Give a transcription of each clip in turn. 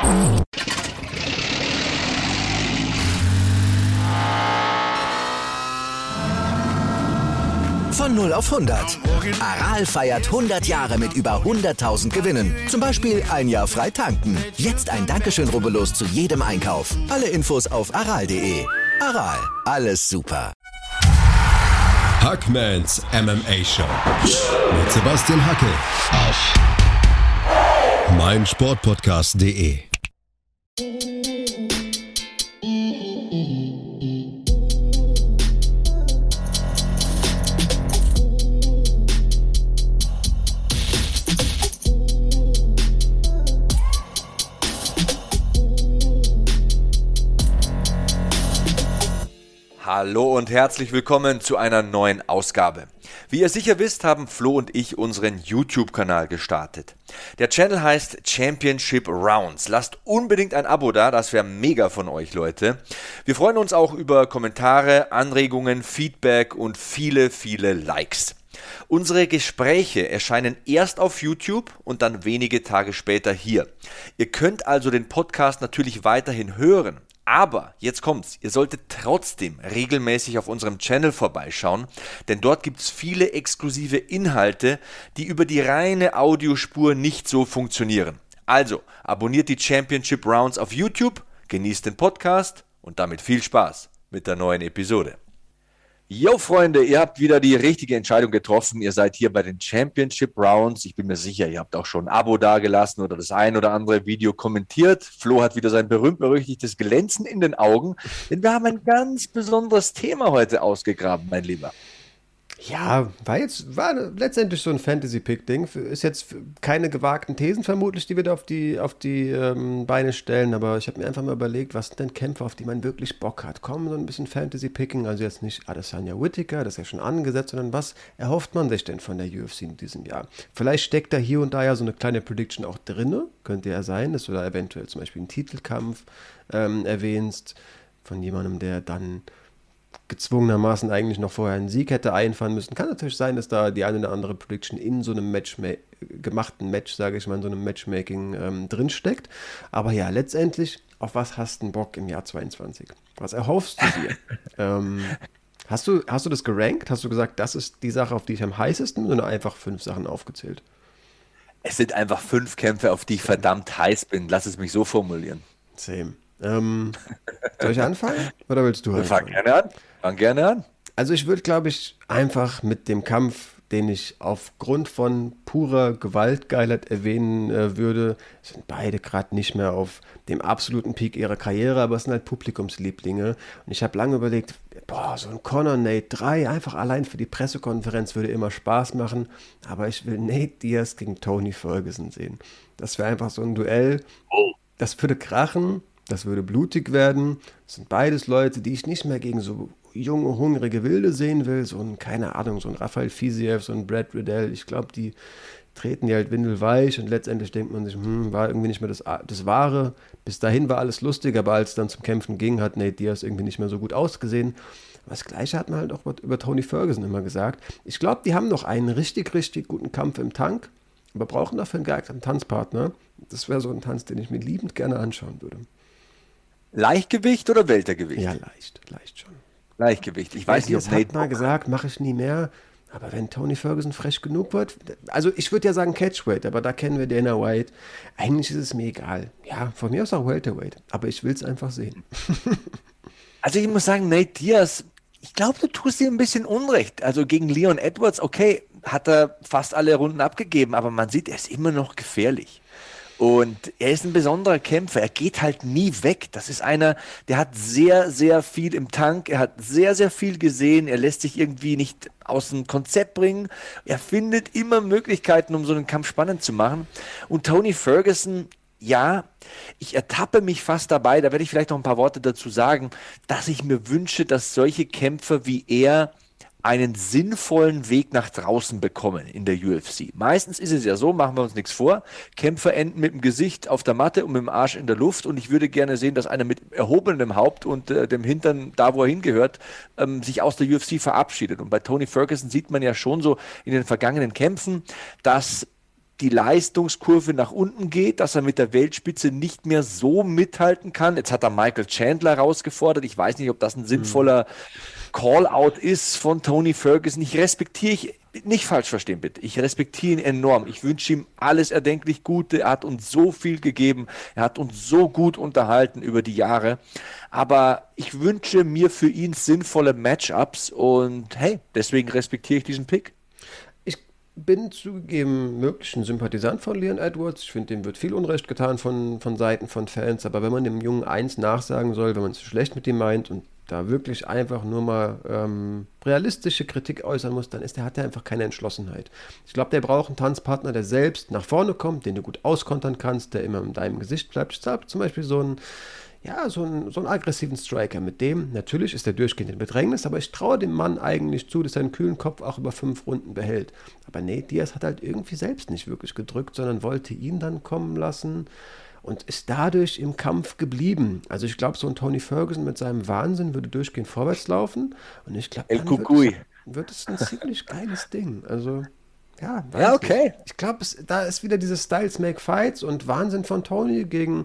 Von 0 auf 100. Aral feiert 100 Jahre mit über 100.000 Gewinnen. Zum Beispiel ein Jahr frei tanken. Jetzt ein Dankeschön, rubbellos zu jedem Einkauf. Alle Infos auf aral.de. Aral, alles super. Hackmans MMA Show mit Sebastian Hackel auf meinsportpodcast.de. Hallo und herzlich willkommen zu einer neuen Ausgabe. Wie ihr sicher wisst, haben Flo und ich unseren YouTube-Kanal gestartet. Der Channel heißt Championship Rounds. Lasst unbedingt ein Abo da, das wäre mega von euch, Leute. Wir freuen uns auch über Kommentare, Anregungen, Feedback und viele, viele Likes. Unsere Gespräche erscheinen erst auf YouTube und dann wenige Tage später hier. Ihr könnt also den Podcast natürlich weiterhin hören. Aber, jetzt kommt's, ihr solltet trotzdem regelmäßig auf unserem Channel vorbeischauen, denn dort gibt's viele exklusive Inhalte, die über die reine Audiospur nicht so funktionieren. Also, abonniert die Championship Rounds auf YouTube, genießt den Podcast und damit viel Spaß mit der neuen Episode. Yo Freunde, ihr habt wieder die richtige Entscheidung getroffen. Ihr seid hier bei den Championship Rounds. Ich bin mir sicher, ihr habt auch schon ein Abo dagelassen oder das ein oder andere Video kommentiert. Flo hat wieder sein berühmt-berüchtigtes Glänzen in den Augen, denn wir haben ein ganz besonderes Thema heute ausgegraben, mein Lieber. Ja, war letztendlich so ein Fantasy-Pick-Ding. Ist jetzt keine gewagten Thesen vermutlich, die wir da auf die Beine stellen, aber ich habe mir einfach mal überlegt, was sind denn Kämpfer, auf die man wirklich Bock hat. Komm, so ein bisschen Fantasy-Picking, also jetzt nicht Adesanya Whittaker, das ist ja schon angesetzt, sondern was erhofft man sich denn von der UFC in diesem Jahr? Vielleicht steckt da hier und da ja so eine kleine Prediction auch drin, könnte ja sein, dass du da eventuell zum Beispiel einen Titelkampf erwähnst von jemandem, der dann gezwungenermaßen eigentlich noch vorher einen Sieg hätte einfahren müssen. Kann natürlich sein, dass da die eine oder andere Prediction in so einem gemachten Match, sage ich mal, in so einem Matchmaking drinsteckt. Aber ja, letztendlich, auf was hast du Bock im Jahr 22? Was erhoffst du dir? Hast du das gerankt? Hast du gesagt, das ist die Sache, auf die ich am heißesten bin, oder einfach 5 Sachen aufgezählt? Es sind einfach 5 Kämpfe, auf die ich verdammt heiß bin. Lass es mich so formulieren. Same. Soll ich anfangen? Oder willst du anfangen? Fang gerne an. Also ich würde, glaube ich, einfach mit dem Kampf, den ich aufgrund von purer Gewaltgeilheit erwähnen würde, sind beide gerade nicht mehr auf dem absoluten Peak ihrer Karriere, aber es sind halt Publikumslieblinge. Und ich habe lange überlegt, so ein Conor Nate 3, einfach allein für die Pressekonferenz würde immer Spaß machen, aber ich will Nate Diaz gegen Tony Ferguson sehen. Das wäre einfach so ein Duell, das würde krachen. Das würde blutig werden. Das sind beides Leute, die ich nicht mehr gegen so junge, hungrige Wilde sehen will. So ein, keine Ahnung, so ein Rafael Fiziev, so ein Brad Riddell. Ich glaube, die treten die halt windelweich und letztendlich denkt man sich, war irgendwie nicht mehr das Wahre. Bis dahin war alles lustig, aber als es dann zum Kämpfen ging, hat Nate Diaz irgendwie nicht mehr so gut ausgesehen. Aber das Gleiche hat man halt auch über Tony Ferguson immer gesagt. Ich glaube, die haben noch einen richtig, richtig guten Kampf im Tank, aber brauchen dafür einen geeigneten Tanzpartner. Das wäre so ein Tanz, den ich mir liebend gerne anschauen würde. Leichtgewicht oder Weltergewicht? Ja, leicht schon. Leichtgewicht. Ich weiß nicht, ob Nate hat mal gesagt, mache ich nie mehr. Aber wenn Tony Ferguson frech genug wird, also ich würde ja sagen Catchweight, aber da kennen wir Dana White. Eigentlich ist es mir egal. Ja, von mir aus auch Welterweight, aber ich will es einfach sehen. Also ich muss sagen, Nate Diaz, ich glaube, du tust dir ein bisschen Unrecht. Also gegen Leon Edwards, okay, hat er fast alle Runden abgegeben, aber man sieht, er ist immer noch gefährlich. Und er ist ein besonderer Kämpfer. Er geht halt nie weg. Das ist einer, der hat sehr, sehr viel im Tank. Er hat sehr, sehr viel gesehen. Er lässt sich irgendwie nicht aus dem Konzept bringen. Er findet immer Möglichkeiten, um so einen Kampf spannend zu machen. Und Tony Ferguson, ja, ich ertappe mich fast dabei, da werde ich vielleicht noch ein paar Worte dazu sagen, dass ich mir wünsche, dass solche Kämpfer wie er einen sinnvollen Weg nach draußen bekommen in der UFC. Meistens ist es ja so, machen wir uns nichts vor, Kämpfer enden mit dem Gesicht auf der Matte und mit dem Arsch in der Luft und ich würde gerne sehen, dass einer mit erhobenem Haupt und dem Hintern da, wo er hingehört, sich aus der UFC verabschiedet. Und bei Tony Ferguson sieht man ja schon so in den vergangenen Kämpfen, dass die Leistungskurve nach unten geht, dass er mit der Weltspitze nicht mehr so mithalten kann. Jetzt hat er Michael Chandler herausgefordert. Ich weiß nicht, ob das ein sinnvoller Call-out ist von Tony Ferguson. Nicht falsch verstehen bitte, ich respektiere ihn enorm. Ich wünsche ihm alles erdenklich Gute. Er hat uns so viel gegeben. Er hat uns so gut unterhalten über die Jahre. Aber ich wünsche mir für ihn sinnvolle Matchups und hey, deswegen respektiere ich diesen Pick. Ich bin zugegeben wirklich ein Sympathisant von Leon Edwards. Ich finde, dem wird viel Unrecht getan von Seiten von Fans. Aber wenn man dem Jungen eins nachsagen soll, wenn man es schlecht mit ihm meint und da wirklich einfach nur mal realistische Kritik äußern muss, dann hat er einfach keine Entschlossenheit. Ich glaube, der braucht einen Tanzpartner, der selbst nach vorne kommt, den du gut auskontern kannst, der immer in deinem Gesicht bleibt. Ich glaube zum Beispiel so einen aggressiven Striker. Mit dem, natürlich ist er durchgehend in Bedrängnis, aber ich traue dem Mann eigentlich zu, dass er einen kühlen Kopf auch über 5 Runden behält. Aber Nate Diaz hat halt irgendwie selbst nicht wirklich gedrückt, sondern wollte ihn dann kommen lassen und ist dadurch im Kampf geblieben. Also ich glaube, so ein Tony Ferguson mit seinem Wahnsinn würde durchgehend vorwärts laufen und ich glaube, dann wird es ein ziemlich geiles Ding. Also ja, okay. Nicht. Ich glaube, da ist wieder dieses Styles Make Fights und Wahnsinn von Tony gegen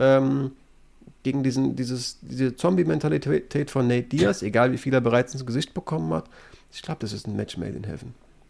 diese Zombie-Mentalität von Nate Diaz, egal wie viel er bereits ins Gesicht bekommen hat. Ich glaube, das ist ein Match made in heaven.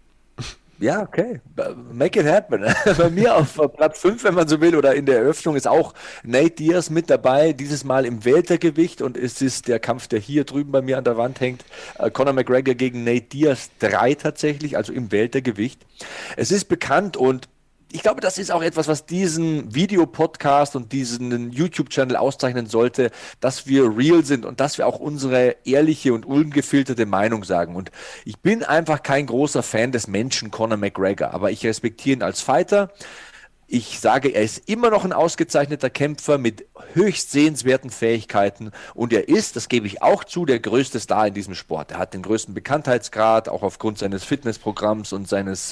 Ja, okay. Make it happen. Bei mir auf Platz 5, wenn man so will, oder in der Eröffnung ist auch Nate Diaz mit dabei, dieses Mal im Weltergewicht und es ist der Kampf, der hier drüben bei mir an der Wand hängt. Conor McGregor gegen Nate Diaz 3 tatsächlich, also im Weltergewicht. Es ist bekannt und ich glaube, das ist auch etwas, was diesen Videopodcast und diesen YouTube-Channel auszeichnen sollte, dass wir real sind und dass wir auch unsere ehrliche und ungefilterte Meinung sagen. Und ich bin einfach kein großer Fan des Menschen Conor McGregor, aber ich respektiere ihn als Fighter. Ich sage, er ist immer noch ein ausgezeichneter Kämpfer mit höchst sehenswerten Fähigkeiten und er ist, das gebe ich auch zu, der größte Star in diesem Sport. Er hat den größten Bekanntheitsgrad, auch aufgrund seines Fitnessprogramms und seines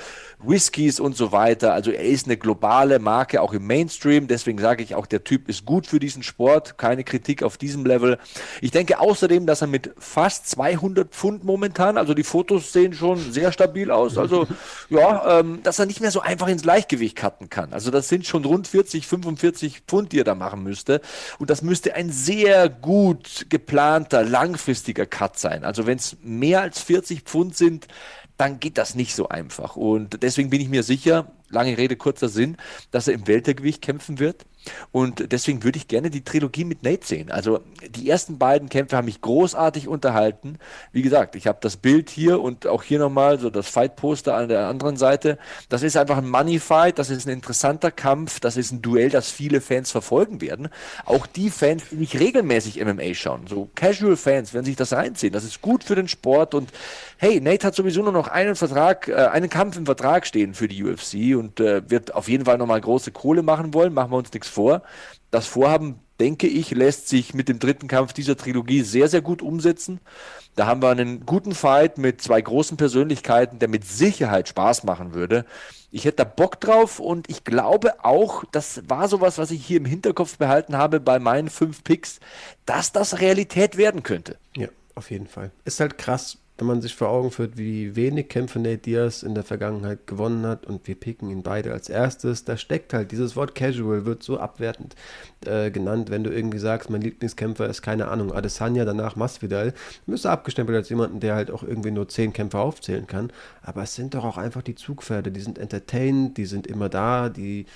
Whiskys und so weiter. Also er ist eine globale Marke, auch im Mainstream. Deswegen sage ich auch, der Typ ist gut für diesen Sport. Keine Kritik auf diesem Level. Ich denke außerdem, dass er mit fast 200 Pfund momentan, also die Fotos sehen schon sehr stabil aus, also ja, dass er nicht mehr so einfach ins Gleichgewicht cutten kann. Also das sind schon rund 40, 45 Pfund, die er da machen müsste. Und das müsste ein sehr gut geplanter, langfristiger Cut sein. Also wenn es mehr als 40 Pfund sind, dann geht das nicht so einfach. Und deswegen bin ich mir sicher, lange Rede, kurzer Sinn, dass er im Weltergewicht kämpfen wird. Und deswegen würde ich gerne die Trilogie mit Nate sehen. Also die ersten beiden Kämpfe haben mich großartig unterhalten. Wie gesagt, ich habe das Bild hier und auch hier nochmal so das Fight-Poster an der anderen Seite. Das ist einfach ein Money-Fight, das ist ein interessanter Kampf, das ist ein Duell, das viele Fans verfolgen werden. Auch die Fans, die nicht regelmäßig MMA schauen, so Casual-Fans, werden sich das reinziehen. Das ist gut für den Sport und hey, Nate hat sowieso nur noch einen Kampf im Vertrag stehen für die UFC und wird auf jeden Fall nochmal große Kohle machen wollen, machen wir uns nichts vor. Das Vorhaben, denke ich, lässt sich mit dem dritten Kampf dieser Trilogie sehr, sehr gut umsetzen. Da haben wir einen guten Fight mit 2 großen Persönlichkeiten, der mit Sicherheit Spaß machen würde. Ich hätte da Bock drauf und ich glaube auch, das war sowas, was ich hier im Hinterkopf behalten habe bei meinen 5 Picks, dass das Realität werden könnte. Ja, auf jeden Fall. Ist halt krass, wenn man sich vor Augen führt, wie wenig Kämpfe Nate Diaz in der Vergangenheit gewonnen hat und wir picken ihn beide als erstes. Da steckt halt, dieses Wort Casual wird so abwertend genannt, wenn du irgendwie sagst, mein Lieblingskämpfer ist, keine Ahnung, Adesanya, danach Masvidal, müsste abgestempelt als jemanden, der halt auch irgendwie nur 10 Kämpfer aufzählen kann. Aber es sind doch auch einfach die Zugpferde, die sind entertained, die sind immer da, die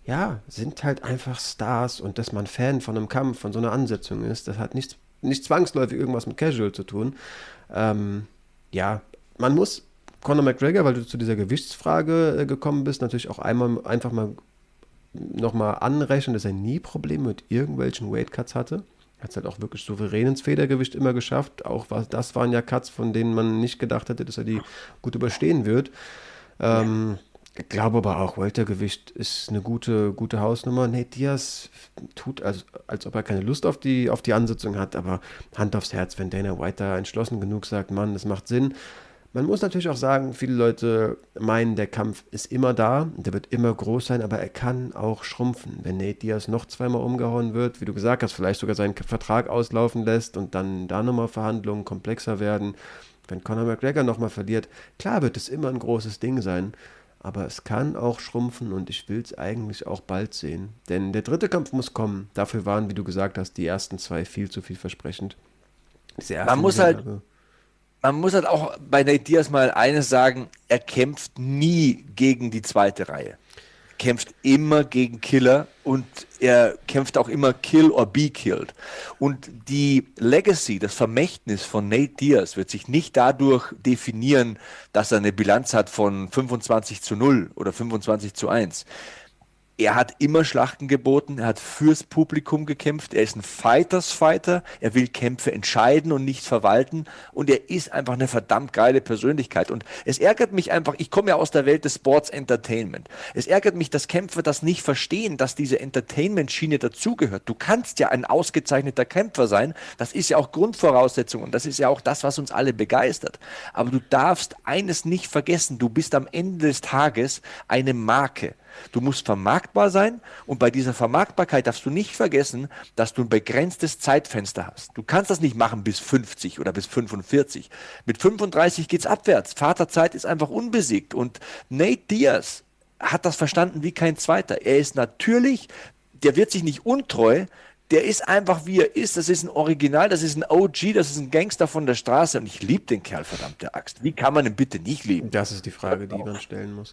sind halt einfach Stars und dass man Fan von einem Kampf, von so einer Ansetzung ist, das hat nicht zwangsläufig irgendwas mit Casual zu tun. Man muss Conor McGregor, weil du zu dieser Gewichtsfrage gekommen bist, natürlich auch einfach mal nochmal anrechnen, dass er nie Probleme mit irgendwelchen Weightcuts hatte. Er hat es halt auch wirklich souverän ins Federgewicht immer geschafft. Das waren ja Cuts, von denen man nicht gedacht hätte, dass er die gut überstehen wird. Ich glaube aber auch, Weltergewicht ist eine gute Hausnummer. Nate Diaz tut, als ob er keine Lust auf die Ansetzung hat, aber Hand aufs Herz, wenn Dana White da entschlossen genug sagt, Mann, das macht Sinn. Man muss natürlich auch sagen, viele Leute meinen, der Kampf ist immer da, der wird immer groß sein, aber er kann auch schrumpfen. Wenn Nate Diaz noch 2-mal umgehauen wird, wie du gesagt hast, vielleicht sogar seinen Vertrag auslaufen lässt und dann da nochmal Verhandlungen komplexer werden. Wenn Conor McGregor nochmal verliert, klar wird es immer ein großes Ding sein. aber es kann auch schrumpfen und ich will es eigentlich auch bald sehen. Denn der dritte Kampf muss kommen. Dafür waren, wie du gesagt hast, die ersten zwei viel zu vielversprechend. Man muss halt auch bei Nate Diaz mal eines sagen, er kämpft nie gegen die zweite Reihe. Kämpft immer gegen Killer und er kämpft auch immer Kill or be killed. Und die Legacy, das Vermächtnis von Nate Diaz wird sich nicht dadurch definieren, dass er eine Bilanz hat von 25-0 oder 25-1. Er hat immer Schlachten geboten, er hat fürs Publikum gekämpft, er ist ein Fighters-Fighter, er will Kämpfe entscheiden und nicht verwalten und er ist einfach eine verdammt geile Persönlichkeit. Und es ärgert mich einfach, ich komme ja aus der Welt des Sports Entertainment, es ärgert mich, dass Kämpfer das nicht verstehen, dass diese Entertainment-Schiene dazugehört. Du kannst ja ein ausgezeichneter Kämpfer sein, das ist ja auch Grundvoraussetzung und das ist ja auch das, was uns alle begeistert. Aber du darfst eines nicht vergessen, du bist am Ende des Tages eine Marke. Du musst vermarktbar sein und bei dieser Vermarktbarkeit darfst du nicht vergessen, dass du ein begrenztes Zeitfenster hast. Du kannst das nicht machen bis 50 oder bis 45. Mit 35 geht's abwärts. Vaterzeit ist einfach unbesiegt und Nate Diaz hat das verstanden wie kein zweiter. Er ist natürlich, der wird sich nicht untreu, der ist einfach wie er ist, das ist ein Original, das ist ein OG, das ist ein Gangster von der Straße und ich liebe den Kerl, verdammte Axt. Wie kann man ihn bitte nicht lieben? Das ist die Frage, die man stellen muss.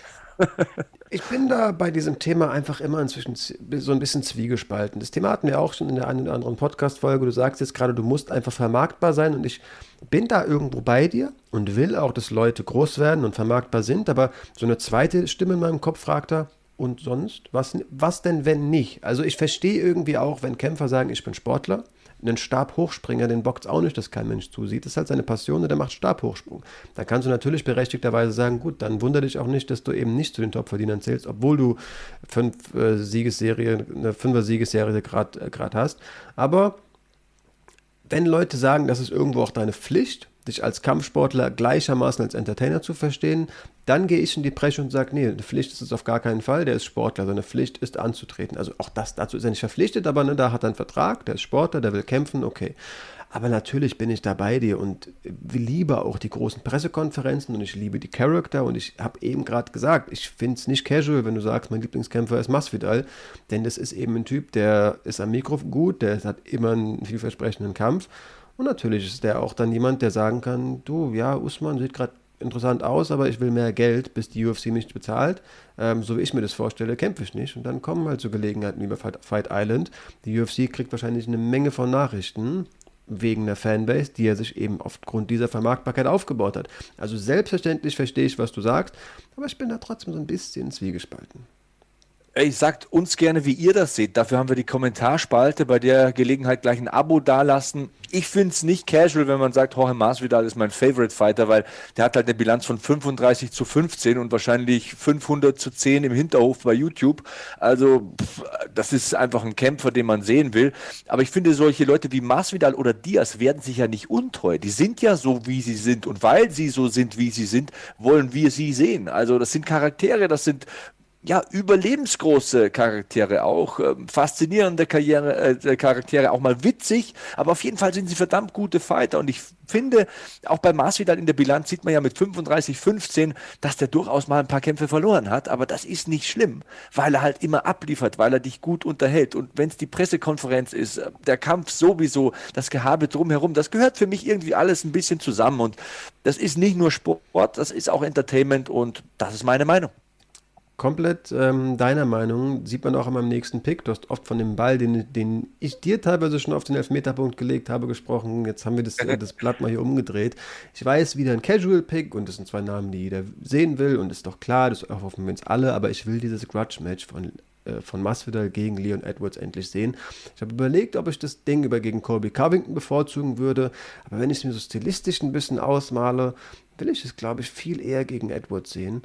Ich bin da bei diesem Thema einfach immer inzwischen so ein bisschen zwiegespalten. Das Thema hatten wir auch schon in der einen oder anderen Podcast-Folge. Du sagst jetzt gerade, du musst einfach vermarktbar sein und ich bin da irgendwo bei dir und will auch, dass Leute groß werden und vermarktbar sind, aber so eine zweite Stimme in meinem Kopf fragt da, und sonst? Was denn, wenn nicht? Also ich verstehe irgendwie auch, wenn Kämpfer sagen, ich bin Sportler, einen Stabhochspringer, den bockt es auch nicht, dass kein Mensch zusieht. Das ist halt seine Passion und der macht Stabhochsprung. Da kannst du natürlich berechtigterweise sagen, gut, dann wundere dich auch nicht, dass du eben nicht zu den Topverdienern zählst, obwohl du eine 5er-Siegesserie gerade hast. Aber wenn Leute sagen, das ist irgendwo auch deine Pflicht, dich als Kampfsportler gleichermaßen als Entertainer zu verstehen, dann gehe ich in die Bresche und sage, nee, eine Pflicht ist es auf gar keinen Fall, der ist Sportler, seine Pflicht ist anzutreten. Also auch dazu ist er nicht verpflichtet, aber ne, da hat er einen Vertrag, der ist Sportler, der will kämpfen, okay. Aber natürlich bin ich da bei dir und liebe auch die großen Pressekonferenzen und ich liebe die Charakter und ich habe eben gerade gesagt, ich finde es nicht casual, wenn du sagst, mein Lieblingskämpfer ist Masvidal, denn das ist eben ein Typ, der ist am Mikro gut, der hat immer einen vielversprechenden Kampf. Und natürlich ist der auch dann jemand, der sagen kann, du, ja, Usman sieht gerade interessant aus, aber ich will mehr Geld, bis die UFC mich bezahlt. So wie ich mir das vorstelle, kämpfe ich nicht. Und dann kommen halt so Gelegenheiten wie bei Fight Island. Die UFC kriegt wahrscheinlich eine Menge von Nachrichten wegen der Fanbase, die er sich eben aufgrund dieser Vermarktbarkeit aufgebaut hat. Also selbstverständlich verstehe ich, was du sagst, aber ich bin da trotzdem so ein bisschen zwiegespalten. Ey, sagt uns gerne, wie ihr das seht. Dafür haben wir die Kommentarspalte. Bei der Gelegenheit gleich ein Abo dalassen. Ich finde es nicht casual, wenn man sagt, Jorge Masvidal ist mein Favorite Fighter, weil der hat halt eine Bilanz von 35-15 und wahrscheinlich 500-10 im Hinterhof bei YouTube. Also das ist einfach ein Kämpfer, den man sehen will. Aber ich finde, solche Leute wie Masvidal oder Diaz werden sich ja nicht untreu. Die sind ja so, wie sie sind. Und weil sie so sind, wie sie sind, wollen wir sie sehen. Also das sind Charaktere, das sind ja, überlebensgroße Charaktere auch, faszinierende Charaktere, auch mal witzig, aber auf jeden Fall sind sie verdammt gute Fighter und ich finde, auch bei Masvidal in der Bilanz sieht man ja mit 35-15, dass der durchaus mal ein paar Kämpfe verloren hat, aber das ist nicht schlimm, weil er halt immer abliefert, weil er dich gut unterhält und wenn es die Pressekonferenz ist, der Kampf sowieso, das Gehabe drumherum, das gehört für mich irgendwie alles ein bisschen zusammen und das ist nicht nur Sport, das ist auch Entertainment und das ist meine Meinung. Komplett deiner Meinung, sieht man auch an meinem nächsten Pick. Du hast oft von dem Ball, den ich dir teilweise schon auf den Elfmeterpunkt gelegt habe, gesprochen. Jetzt haben wir das Blatt mal hier umgedreht. Ich weiß, wieder ein Casual-Pick und das sind zwei Namen, die jeder sehen will und ist doch klar, das hoffen wir uns alle, aber ich will dieses Grudge-Match von Masvidal gegen Leon Edwards endlich sehen. Ich habe überlegt, ob ich das Ding gegen Colby Covington bevorzugen würde, aber wenn ich es mir so stilistisch ein bisschen ausmale, will ich es, glaube ich, viel eher gegen Edwards sehen.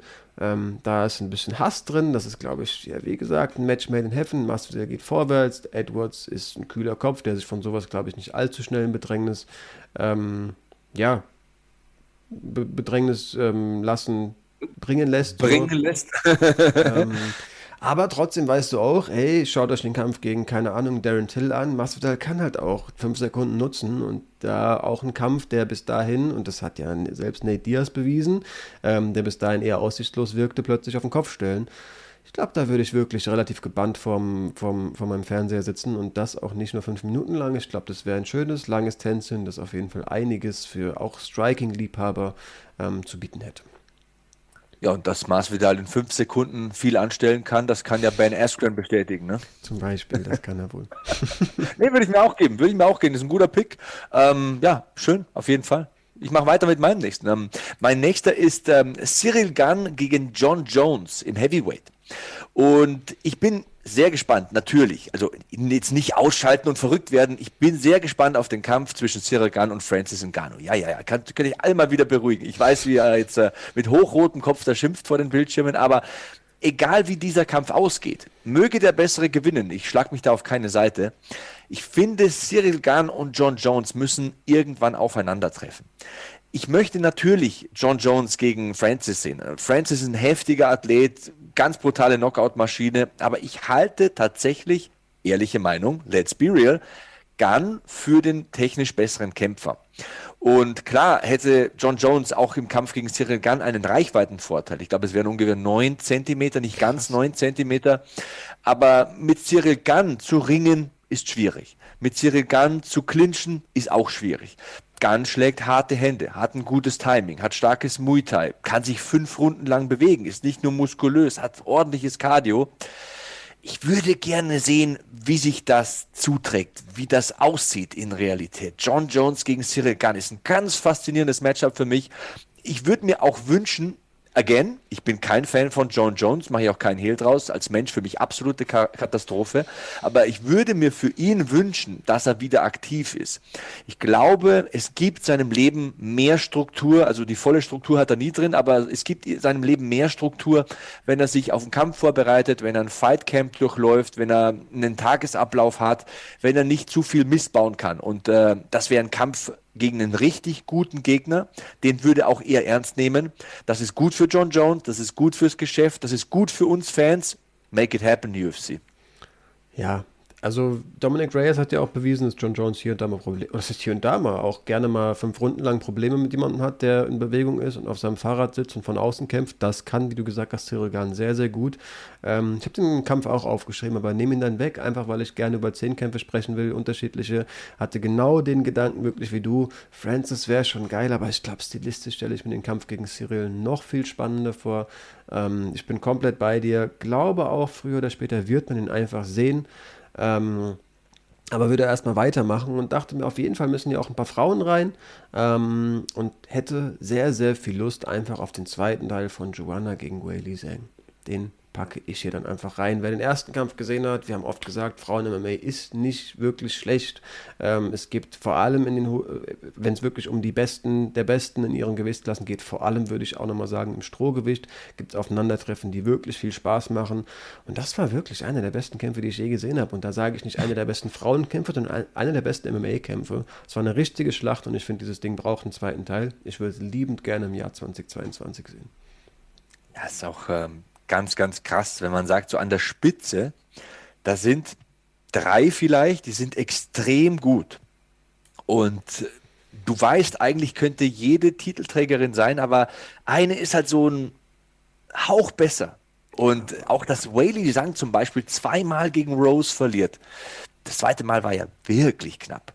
Da ist ein bisschen Hass drin, das ist, glaube ich, ja, wie gesagt, ein Match made in heaven. Masvidal geht vorwärts, Edwards ist ein kühler Kopf, der sich von sowas, glaube ich, nicht allzu schnell in Bedrängnis bringen lässt. Aber trotzdem weißt du auch, hey, schaut euch den Kampf gegen, keine Ahnung, Darren Till an. Masvidal kann halt auch 5 Sekunden nutzen und da auch ein Kampf, der bis dahin, und das hat ja selbst Nate Diaz bewiesen, der bis dahin eher aussichtslos wirkte, plötzlich auf den Kopf stellen. Ich glaube, da würde ich wirklich relativ gebannt vor meinem Fernseher sitzen und das auch nicht nur 5 Minuten lang. Ich glaube, das wäre ein schönes, langes Tänzchen, das auf jeden Fall einiges für auch Striking-Liebhaber zu bieten hätte. Ja, und dass Masvidal in 5 Sekunden viel anstellen kann, das kann ja Ben Askren bestätigen, ne? Zum Beispiel, das kann er wohl. Nee, würde ich mir auch geben. Das ist ein guter Pick. Ja, schön, auf jeden Fall. Ich mache weiter mit meinem nächsten. Mein nächster ist Cyril Gane gegen John Jones im Heavyweight. Und ich bin sehr gespannt, natürlich. Also jetzt nicht ausschalten und verrückt werden. Ich bin sehr gespannt auf den Kampf zwischen Cyril Gane und Francis Ngannou. Ja. Kann ich alle mal wieder beruhigen. Ich weiß, wie er jetzt mit hochrotem Kopf da schimpft vor den Bildschirmen, aber egal wie dieser Kampf ausgeht, möge der Bessere gewinnen. Ich schlage mich da auf keine Seite. Ich finde, Cyril Gane und John Jones müssen irgendwann aufeinandertreffen. Ich möchte natürlich John Jones gegen Francis sehen. Francis ist ein heftiger Athlet, ganz brutale Knockout-Maschine, aber ich halte tatsächlich, ehrliche Meinung, let's be real, Gane für den technisch besseren Kämpfer. Und klar hätte John Jones auch im Kampf gegen Cyril Gane einen Reichweitenvorteil. Ich glaube, es wären ungefähr 9 Zentimeter, nicht ganz 9 Zentimeter. Aber mit Cyril Gane zu ringen ist schwierig. Mit Cyril Gane zu clinchen ist auch schwierig. Gane schlägt harte Hände, hat ein gutes Timing, hat starkes Muay Thai, kann sich 5 Runden lang bewegen, ist nicht nur muskulös, hat ordentliches Cardio. Ich würde gerne sehen, wie sich das zuträgt, wie das aussieht in Realität. John Jones gegen Cyril Gane ist ein ganz faszinierendes Matchup für mich. Ich würde mir auch wünschen, again, ich bin kein Fan von John Jones, mache ich auch keinen Hehl draus, als Mensch für mich absolute Katastrophe, aber ich würde mir für ihn wünschen, dass er wieder aktiv ist. Ich glaube, es gibt seinem Leben mehr Struktur, also die volle Struktur hat er nie drin, aber es gibt seinem Leben mehr Struktur, wenn er sich auf den Kampf vorbereitet, wenn er ein Fightcamp durchläuft, wenn er einen Tagesablauf hat, wenn er nicht zu viel missbauen kann. Und das wäre ein Kampf gegen einen richtig guten Gegner, den würde auch er ernst nehmen. Das ist gut für John Jones, das ist gut fürs Geschäft, das ist gut für uns Fans. Make it happen, UFC. Ja, also Dominic Reyes hat ja auch bewiesen, dass John Jones hier und da mal auch gerne mal 5 Runden lang Probleme mit jemandem hat, der in Bewegung ist und auf seinem Fahrrad sitzt und von außen kämpft. Das kann, wie du gesagt hast, Cyril Gane sehr, sehr gut. Ich habe den Kampf auch aufgeschrieben, aber nehme ihn dann weg, einfach weil ich gerne über 10 Kämpfe sprechen will, unterschiedliche. Hatte genau den Gedanken, wirklich wie du. Francis wäre schon geil, aber ich glaube, stilistisch stelle ich mir den Kampf gegen Cyril noch viel spannender vor. Ich bin komplett bei dir. Glaube auch, früher oder später wird man ihn einfach sehen. Aber würde erstmal weitermachen und dachte mir, auf jeden Fall müssen ja auch ein paar Frauen rein und hätte sehr, sehr viel Lust einfach auf den zweiten Teil von Joanna gegen Weili Zhang. Den packe ich hier dann einfach rein. Wer den ersten Kampf gesehen hat, wir haben oft gesagt, Frauen-MMA ist nicht wirklich schlecht. Es gibt vor allem, wenn es wirklich um die Besten der Besten in ihren Gewichtsklassen geht, vor allem würde ich auch nochmal sagen, im Strohgewicht gibt es Aufeinandertreffen, die wirklich viel Spaß machen. Und das war wirklich einer der besten Kämpfe, die ich je gesehen habe. Und da sage ich nicht einer der besten Frauenkämpfe, sondern einer der besten MMA-Kämpfe. Es war eine richtige Schlacht und ich finde, dieses Ding braucht einen zweiten Teil. Ich würde es liebend gerne im Jahr 2022 sehen. Ja, ist auch ganz, ganz krass, wenn man sagt, so an der Spitze, da sind 3 vielleicht, die sind extrem gut. Und du weißt, eigentlich könnte jede Titelträgerin sein, aber eine ist halt so ein Hauch besser. Und auch, dass Weili Zhang zum Beispiel 2-mal gegen Rose verliert. Das 2. Mal war ja wirklich knapp.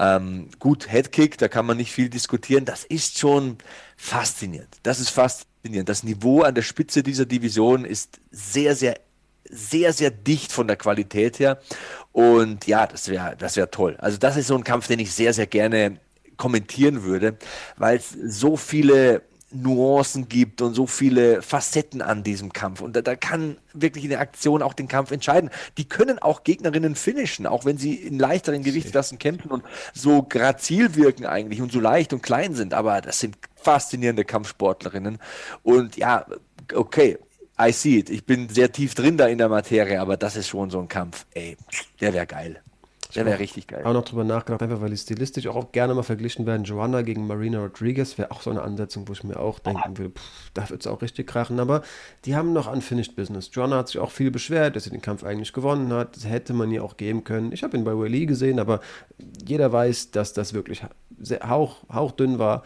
Gut, Headkick, da kann man nicht viel diskutieren. Das ist schon faszinierend. Das ist faszinierend. Das Niveau an der Spitze dieser Division ist sehr, sehr, sehr, sehr dicht von der Qualität her. Und ja, das wär toll. Also das ist so ein Kampf, den ich sehr, sehr gerne kommentieren würde, weil es so viele Nuancen gibt und so viele Facetten an diesem Kampf. Und da kann wirklich eine Aktion auch den Kampf entscheiden. Die können auch Gegnerinnen finishen, auch wenn sie in leichteren Gewichtsklassen kämpfen und so grazil wirken eigentlich und so leicht und klein sind. Aber das sind faszinierende Kampfsportlerinnen. Und ja, okay, I see it. Ich bin sehr tief drin da in der Materie, aber das ist schon so ein Kampf. Ey, der wäre geil. Der wäre richtig geil. Auch noch drüber nachgedacht, einfach weil die stilistisch auch gerne mal verglichen werden. Joanna gegen Marina Rodriguez wäre auch so eine Ansetzung, wo ich mir auch denken würde, da wird es auch richtig krachen. Aber die haben noch Unfinished Business. Joanna hat sich auch viel beschwert, dass sie den Kampf eigentlich gewonnen hat. Das hätte man ihr auch geben können. Ich habe ihn bei Weili gesehen, aber jeder weiß, dass das wirklich hauchdünn war.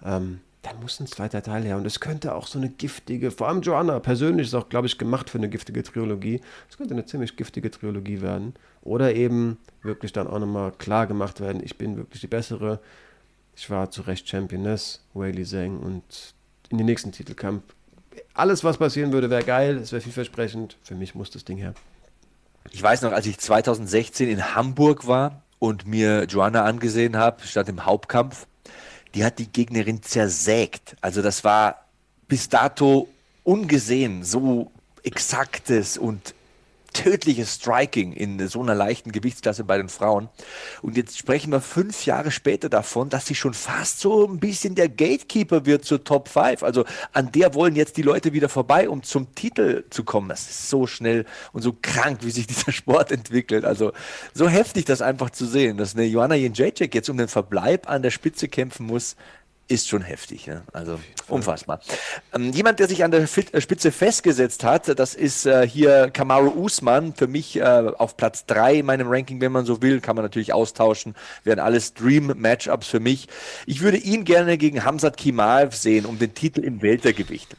Da muss ein zweiter Teil her. Und es könnte auch so eine giftige, vor allem Joanna persönlich ist auch, glaube ich, gemacht für eine giftige Trilogie. Es könnte eine ziemlich giftige Trilogie werden. Oder eben wirklich dann auch nochmal klar gemacht werden, ich bin wirklich die Bessere. Ich war zu Recht Championess, Weili Zhang, und in den nächsten Titelkampf. Alles, was passieren würde, wäre geil, es wäre vielversprechend. Für mich muss das Ding her. Ich weiß noch, als ich 2016 in Hamburg war und mir Joanna angesehen habe, statt im Hauptkampf, die hat die Gegnerin zersägt. Also das war bis dato ungesehen, so exaktes und tödliches Striking in so einer leichten Gewichtsklasse bei den Frauen. Und jetzt sprechen wir 5 Jahre später davon, dass sie schon fast so ein bisschen der Gatekeeper wird zur Top 5. Also an der wollen jetzt die Leute wieder vorbei, um zum Titel zu kommen. Das ist so schnell und so krank, wie sich dieser Sport entwickelt. Also so heftig, das einfach zu sehen, dass eine Joanna Jędrzejczyk jetzt um den Verbleib an der Spitze kämpfen muss, ist schon heftig, ja? Also unfassbar. Jemand, der sich an der Spitze festgesetzt hat, das ist hier Kamaru Usman, für mich auf Platz 3 in meinem Ranking, wenn man so will, kann man natürlich austauschen, wären alles Dream-Matchups für mich. Ich würde ihn gerne gegen Khamzat Chimaev sehen, um den Titel im Weltergewicht.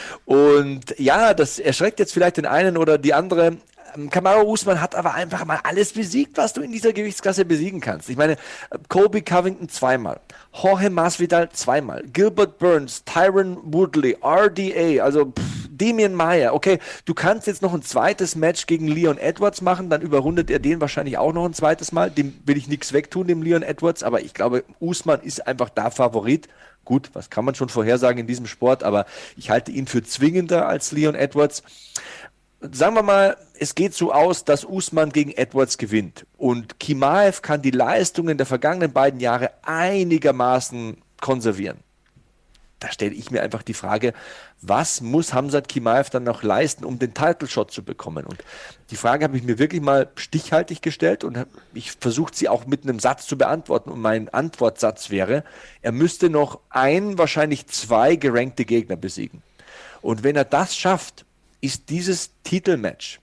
Und ja, das erschreckt jetzt vielleicht den einen oder die andere. Kamaru Usman hat aber einfach mal alles besiegt, was du in dieser Gewichtsklasse besiegen kannst. Ich meine, Colby Covington 2-mal, Jorge Masvidal 2-mal, Gilbert Burns, Tyron Woodley, RDA, also Demian Maia. Okay, du kannst jetzt noch ein zweites Match gegen Leon Edwards machen, dann überrundet er den wahrscheinlich auch noch ein zweites Mal. Dem will ich nichts wegtun, dem Leon Edwards, aber ich glaube, Usman ist einfach da Favorit. Gut, was kann man schon vorhersagen in diesem Sport, aber ich halte ihn für zwingender als Leon Edwards. Sagen wir mal, es geht so aus, dass Usman gegen Edwards gewinnt und Chimaev kann die Leistungen der vergangenen beiden Jahre einigermaßen konservieren. Da stelle ich mir einfach die Frage, was muss Khamzat Chimaev dann noch leisten, um den Title Shot zu bekommen? Und die Frage habe ich mir wirklich mal stichhaltig gestellt und ich versuche sie auch mit einem Satz zu beantworten. Und mein Antwortsatz wäre, er müsste noch wahrscheinlich 2 gerankte Gegner besiegen. Und wenn er das schafft, ist dieses Titelmatch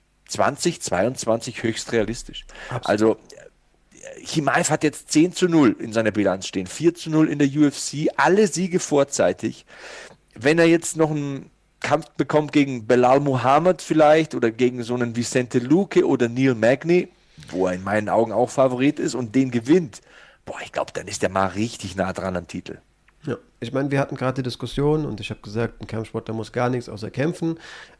2022 höchst realistisch. Absolut. Also Chimaev hat jetzt 10-0 in seiner Bilanz stehen, 4-0 in der UFC, alle Siege vorzeitig. Wenn er jetzt noch einen Kampf bekommt gegen Belal Muhammad vielleicht oder gegen so einen Vicente Luque oder Neil Magny, wo er in meinen Augen auch Favorit ist und den gewinnt, ich glaube, dann ist der mal richtig nah dran am Titel. Ja, ich meine, wir hatten gerade die Diskussion und ich habe gesagt, ein Kampfsportler muss gar nichts außer kämpfen.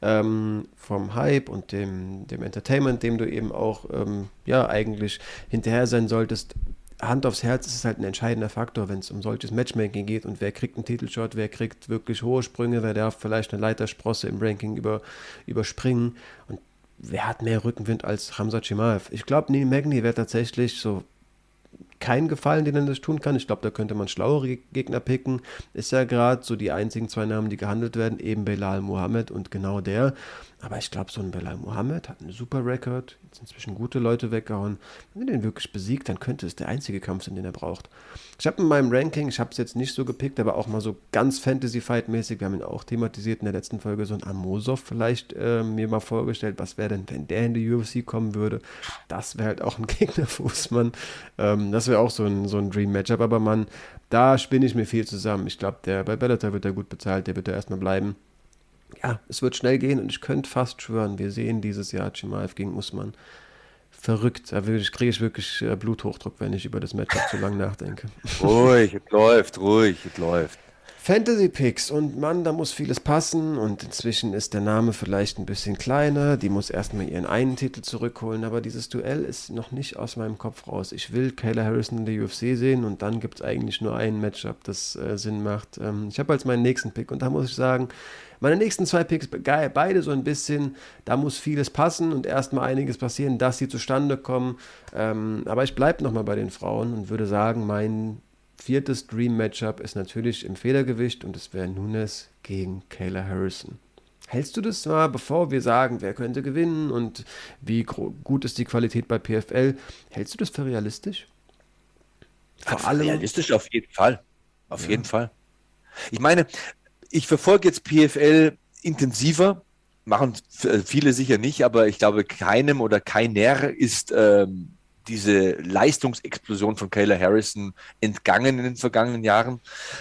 Vom Hype und dem Entertainment, dem du eben auch eigentlich hinterher sein solltest. Hand aufs Herz ist es halt ein entscheidender Faktor, wenn es um solches Matchmaking geht und wer kriegt einen Titelshot, wer kriegt wirklich hohe Sprünge, wer darf vielleicht eine Leitersprosse im Ranking überspringen und wer hat mehr Rückenwind als Khamzat Chimaev. Ich glaube, Neil Magny wäre tatsächlich so keinen Gefallen, den er das tun kann. Ich glaube, da könnte man schlauere Gegner picken. Ist ja gerade so die einzigen 2 Namen, die gehandelt werden, eben Belal Muhammad und genau der. Aber ich glaube, so ein Belal Muhammad hat einen super Rekord, jetzt inzwischen gute Leute weggehauen. Wenn er den wirklich besiegt, dann könnte es der einzige Kampf sein, den er braucht. Ich habe in meinem Ranking, ich habe es jetzt nicht so gepickt, aber auch mal so ganz Fantasy-Fight-mäßig, wir haben ihn auch thematisiert in der letzten Folge, so ein Amosov vielleicht mir mal vorgestellt, was wäre denn, wenn der in die UFC kommen würde. Das wäre halt auch ein Gegner für Usman. Das wäre auch so ein Dream-Matchup, aber Mann, da spinne ich mir viel zusammen. Ich glaube, bei Bellator wird er gut bezahlt, der wird da erstmal bleiben. Ja, es wird schnell gehen und ich könnte fast schwören, wir sehen dieses Jahr Chimaev gegen Usman. Verrückt, da kriege ich wirklich Bluthochdruck, wenn ich über das Matchup zu lang nachdenke. Ruhig, es läuft. Fantasy-Picks und Mann, da muss vieles passen und inzwischen ist der Name vielleicht ein bisschen kleiner, die muss erstmal ihren einen Titel zurückholen, aber dieses Duell ist noch nicht aus meinem Kopf raus. Ich will Kayla Harrison in der UFC sehen und dann gibt es eigentlich nur ein Matchup, das Sinn macht. Ich habe als meinen nächsten Pick und da muss ich sagen, meine nächsten 2 Picks, beide so ein bisschen, da muss vieles passen und erstmal einiges passieren, dass sie zustande kommen, aber ich bleibe nochmal bei den Frauen und würde sagen, mein 4. Dream-Matchup ist natürlich im Federgewicht und es wäre Nunes gegen Kayla Harrison. Hältst du das mal, bevor wir sagen, wer könnte gewinnen und wie gut ist die Qualität bei PFL, hältst du das für realistisch? Vor allem realistisch auf jeden Fall. Auf jeden Fall. Ich meine, ich verfolge jetzt PFL intensiver, machen viele sicher nicht, aber ich glaube, keinem oder keiner ist diese Leistungsexplosion von Kayla Harrison entgangen in den vergangenen Jahren.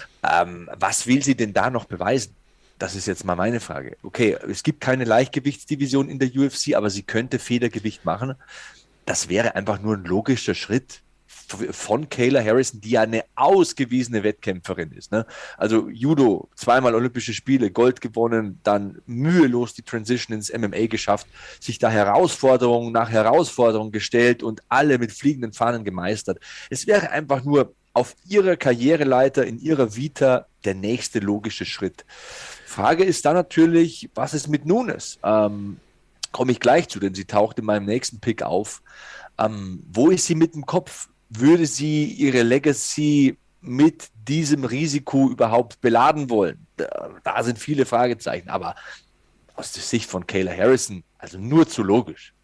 Was will sie denn da noch beweisen? Das ist jetzt mal meine Frage. Okay, es gibt keine Leichtgewichtsdivision in der UFC, aber sie könnte Federgewicht machen. Das wäre einfach nur ein logischer Schritt von Kayla Harrison, die ja eine ausgewiesene Wettkämpferin ist. Ne? Also Judo, 2-mal Olympische Spiele, Gold gewonnen, dann mühelos die Transition ins MMA geschafft, sich da Herausforderung nach Herausforderung gestellt und alle mit fliegenden Fahnen gemeistert. Es wäre einfach nur auf ihrer Karriereleiter, in ihrer Vita der nächste logische Schritt. Frage ist dann natürlich, was ist mit Nunes? Komme ich gleich zu, denn sie taucht in meinem nächsten Pick auf. Wo ist sie mit dem Kopf? Würde sie ihre Legacy mit diesem Risiko überhaupt beladen wollen? Da sind viele Fragezeichen, aber aus der Sicht von Kayla Harrison, also nur zu logisch.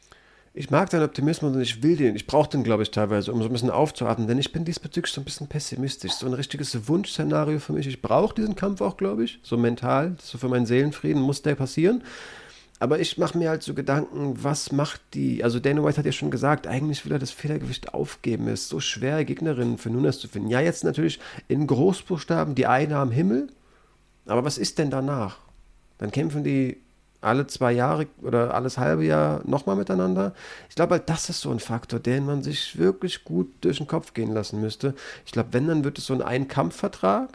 Ich mag deinen Optimismus und ich will den. Ich brauche den, glaube ich, teilweise, um so ein bisschen aufzuatmen, denn ich bin diesbezüglich so ein bisschen pessimistisch. So ein richtiges Wunschszenario für mich. Ich brauche diesen Kampf auch, glaube ich, so mental, so für meinen Seelenfrieden muss der passieren. Aber ich mache mir halt so Gedanken, was macht die, also Dana White hat ja schon gesagt, eigentlich will er das Federgewicht aufgeben. Es ist so schwer, Gegnerinnen für Nunes zu finden. Ja, jetzt natürlich in Großbuchstaben die eine am Himmel, aber was ist denn danach? Dann kämpfen die alle 2 Jahre oder alles halbe Jahr nochmal miteinander. Ich glaube halt, das ist so ein Faktor, den man sich wirklich gut durch den Kopf gehen lassen müsste. Ich glaube, wenn, dann wird es so ein Ein-Kampf-Vertrag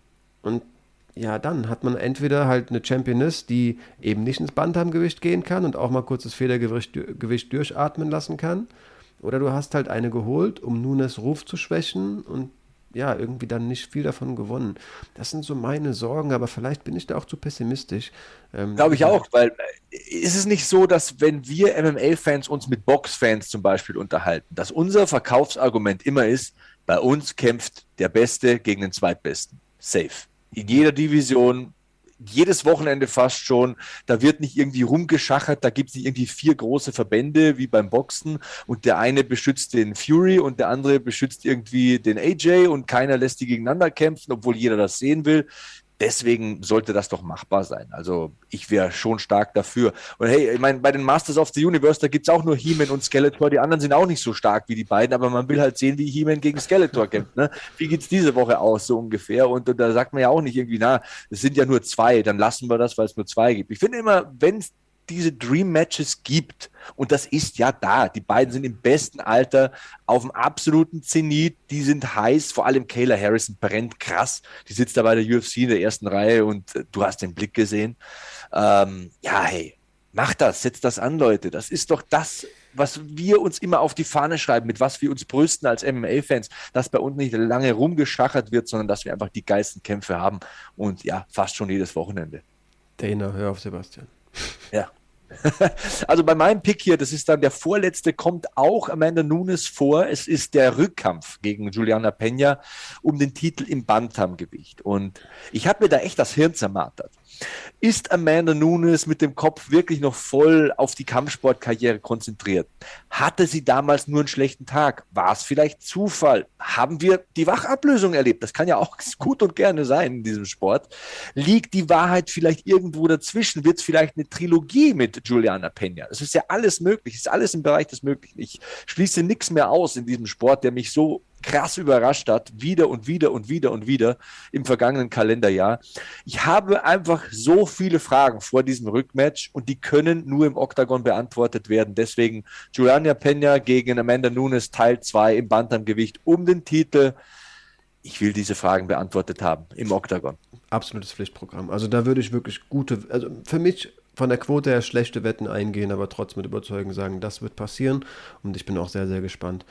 und ja, dann hat man entweder halt eine Championess, die eben nicht ins Bantamgewicht gehen kann und auch mal kurz das Federgewicht durchatmen lassen kann, oder du hast halt eine geholt, um Nunes Ruf zu schwächen und ja, irgendwie dann nicht viel davon gewonnen. Das sind so meine Sorgen, aber vielleicht bin ich da auch zu pessimistisch. Glaube ich auch, weil ist es nicht so, dass wenn wir MMA-Fans uns mit Box-Fans zum Beispiel unterhalten, dass unser Verkaufsargument immer ist, bei uns kämpft der Beste gegen den Zweitbesten. Safe. In jeder Division, jedes Wochenende fast schon, da wird nicht irgendwie rumgeschachert, da gibt es nicht irgendwie 4 große Verbände wie beim Boxen und der eine beschützt den Fury und der andere beschützt irgendwie den AJ und keiner lässt die gegeneinander kämpfen, obwohl jeder das sehen will. Deswegen sollte das doch machbar sein. Also ich wäre schon stark dafür. Und hey, ich meine, bei den Masters of the Universe, da gibt es auch nur He-Man und Skeletor. Die anderen sind auch nicht so stark wie die beiden, aber man will halt sehen, wie He-Man gegen Skeletor kämpft. Ne? Wie geht's diese Woche aus, so ungefähr? Und da sagt man ja auch nicht irgendwie, na, es sind ja nur 2, dann lassen wir das, weil es nur 2 gibt. Ich finde immer, wenn es diese Dream-Matches gibt, und das ist ja da, die beiden sind im besten Alter, auf dem absoluten Zenit, die sind heiß, vor allem Kayla Harrison brennt krass, die sitzt da bei der UFC in der ersten Reihe und du hast den Blick gesehen. Ja, hey, mach das, setz das an, Leute, das ist doch das, was wir uns immer auf die Fahne schreiben, mit was wir uns brüsten als MMA-Fans, dass bei uns nicht lange rumgeschachert wird, sondern dass wir einfach die geilsten Kämpfe haben und ja, fast schon jedes Wochenende. Dana, hör auf Sebastian. Ja. Also bei meinem Pick hier, das ist dann der vorletzte, kommt auch Amanda Nunes vor. Es ist der Rückkampf gegen Juliana Peña um den Titel im Bantamgewicht. Und ich habe mir da echt das Hirn zermartert. Ist Amanda Nunes mit dem Kopf wirklich noch voll auf die Kampfsportkarriere konzentriert? Hatte sie damals nur einen schlechten Tag? War es vielleicht Zufall? Haben wir die Wachablösung erlebt? Das kann ja auch gut und gerne sein in diesem Sport. Liegt die Wahrheit vielleicht irgendwo dazwischen? Wird es vielleicht eine Trilogie mit Juliana Peña? Das ist ja alles möglich, ist alles im Bereich des Möglichen. Ich schließe nichts mehr aus in diesem Sport, der mich so krass überrascht hat, wieder und wieder und wieder und wieder im vergangenen Kalenderjahr. Ich habe einfach so viele Fragen vor diesem Rückmatch und die können nur im Oktagon beantwortet werden. Deswegen Juliana Peña gegen Amanda Nunes Teil 2 im Bantamgewicht um den Titel. Ich will diese Fragen beantwortet haben im Oktagon. Absolutes Pflichtprogramm. Also da würde ich wirklich also für mich von der Quote her schlechte Wetten eingehen, aber trotzdem mit Überzeugung sagen, das wird passieren und ich bin auch sehr, sehr gespannt.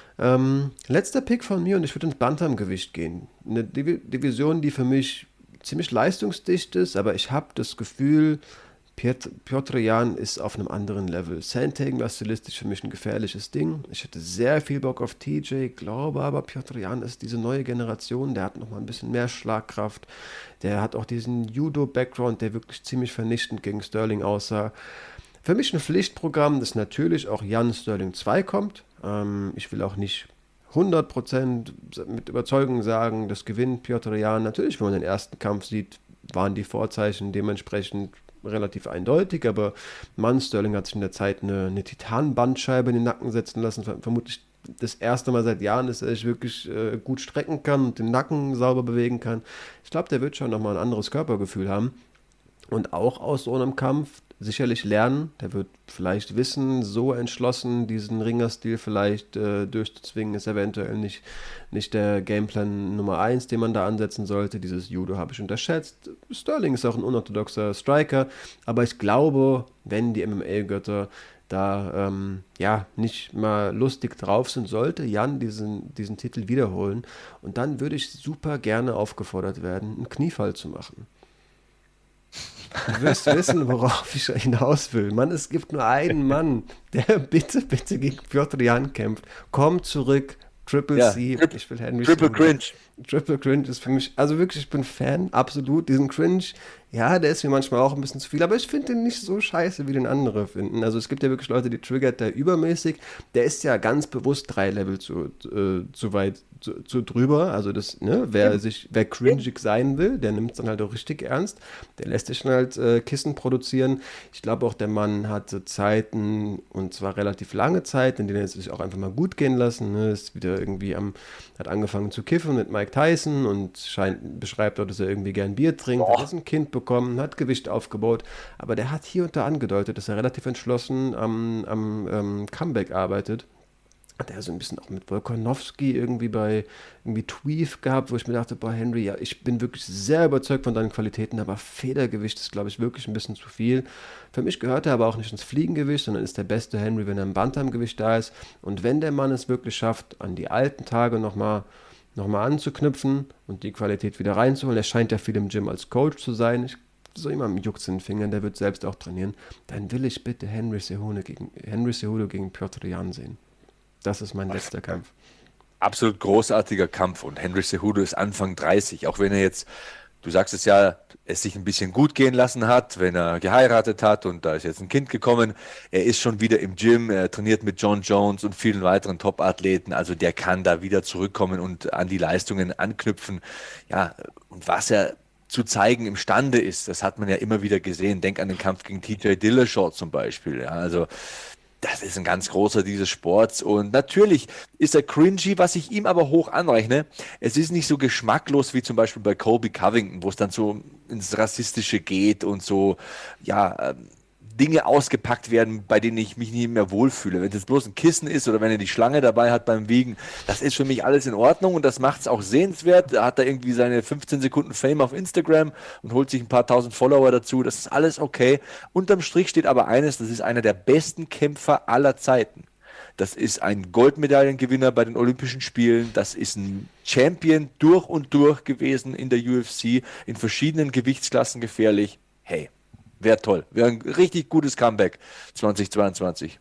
Letzter Pick von mir und ich würde ins Bantamgewicht gehen. Eine Division, die für mich ziemlich leistungsdicht ist, aber ich habe das Gefühl, Petr Yan ist auf einem anderen Level. Sandhagen war stilistisch für mich ein gefährliches Ding. Ich hätte sehr viel Bock auf TJ, glaube aber, Petr Yan ist diese neue Generation, der hat nochmal ein bisschen mehr Schlagkraft. Der hat auch diesen Judo-Background, der wirklich ziemlich vernichtend gegen Sterling aussah. Für mich ein Pflichtprogramm, dass natürlich auch Jan Sterling 2 kommt. Ich will auch nicht 100% mit Überzeugung sagen, das gewinnt Petr Yan. Natürlich, wenn man den ersten Kampf sieht, waren die Vorzeichen dementsprechend relativ eindeutig, aber Sterling hat sich in der Zeit eine Titanbandscheibe in den Nacken setzen lassen. Vermutlich das erste Mal seit Jahren, dass er sich wirklich gut strecken kann und den Nacken sauber bewegen kann. Ich glaube, der wird schon nochmal ein anderes Körpergefühl haben und auch aus so einem Kampf sicherlich lernen. Der wird vielleicht wissen, so entschlossen diesen Ringerstil vielleicht durchzuzwingen, ist eventuell nicht der Gameplan Nummer 1, den man da ansetzen sollte. Dieses Judo habe ich unterschätzt. Sterling ist auch ein unorthodoxer Striker, aber ich glaube, wenn die MMA-Götter da nicht mal lustig drauf sind, sollte Jan diesen Titel wiederholen und dann würde ich super gerne aufgefordert werden, einen Kniefall zu machen. Du wirst wissen, worauf ich hinaus will. Mann, es gibt nur einen Mann, der bitte gegen Petr Yan kämpft. Komm zurück, Triple C. Ich will Henry Triple Cringe. Triple Cringe ist für mich, also wirklich, ich bin Fan, absolut. Diesen Cringe, ja, der ist mir manchmal auch ein bisschen zu viel, aber ich finde den nicht so scheiße, wie den andere finden. Also es gibt ja wirklich Leute, die triggert der übermäßig. Der ist ja ganz bewusst 3 Level zu weit zu drüber. Also das, ne, wer cringig sein will, der nimmt es dann halt auch richtig ernst. Der lässt sich dann halt Kissen produzieren. Ich glaube auch, der Mann hatte Zeiten, und zwar relativ lange Zeit, in denen er sich auch einfach mal gut gehen lassen. Ne? Ist wieder irgendwie hat angefangen zu kiffen mit Mike Tyson und beschreibt auch, dass er irgendwie gern Bier trinkt, hat jetzt ein Kind bekommen, hat Gewicht aufgebaut, aber der hat hier und da angedeutet, dass er relativ entschlossen am Comeback arbeitet. Hat er so ein bisschen auch mit Volkanovski irgendwie Tweef gehabt, wo ich mir dachte, boah, Henry, ja, ich bin wirklich sehr überzeugt von deinen Qualitäten, aber Federgewicht ist, glaube ich, wirklich ein bisschen zu viel. Für mich gehört er aber auch nicht ins Fliegengewicht, sondern ist der beste Henry, wenn er im Bantamgewicht da ist. Und wenn der Mann es wirklich schafft, an die alten Tage nochmal anzuknüpfen und die Qualität wieder reinzuholen, er scheint ja viel im Gym als Coach zu sein, so jemand juckt in den Fingern, der wird selbst auch trainieren, dann will ich bitte Henry Cejudo gegen Petr Yan sehen. Das ist mein letzter Kampf. Absolut großartiger Kampf und Henry Cejudo ist Anfang 30, auch wenn er jetzt, du sagst es ja, es sich ein bisschen gut gehen lassen hat, wenn er geheiratet hat und da ist jetzt ein Kind gekommen. Er ist schon wieder im Gym, er trainiert mit John Jones und vielen weiteren Top-Athleten, also der kann da wieder zurückkommen und an die Leistungen anknüpfen. Ja, und was er zu zeigen imstande ist, das hat man ja immer wieder gesehen. Denk an den Kampf gegen TJ Dillashaw zum Beispiel. Ja, also das ist ein ganz großer dieses Sports und natürlich ist er cringy, was ich ihm aber hoch anrechne. Es ist nicht so geschmacklos wie zum Beispiel bei Colby Covington, wo es dann so ins Rassistische geht und so, ja, Dinge ausgepackt werden, bei denen ich mich nicht mehr wohlfühle. Wenn es jetzt bloß ein Kissen ist oder wenn er die Schlange dabei hat beim Wiegen, das ist für mich alles in Ordnung und das macht es auch sehenswert. Da hat er irgendwie seine 15 Sekunden Fame auf Instagram und holt sich ein paar tausend Follower dazu. Das ist alles okay. Unterm Strich steht aber eines, das ist einer der besten Kämpfer aller Zeiten. Das ist ein Goldmedaillengewinner bei den Olympischen Spielen. Das ist ein Champion durch und durch gewesen in der UFC, in verschiedenen Gewichtsklassen gefährlich. Hey, wäre toll. Wäre ein richtig gutes Comeback 2022.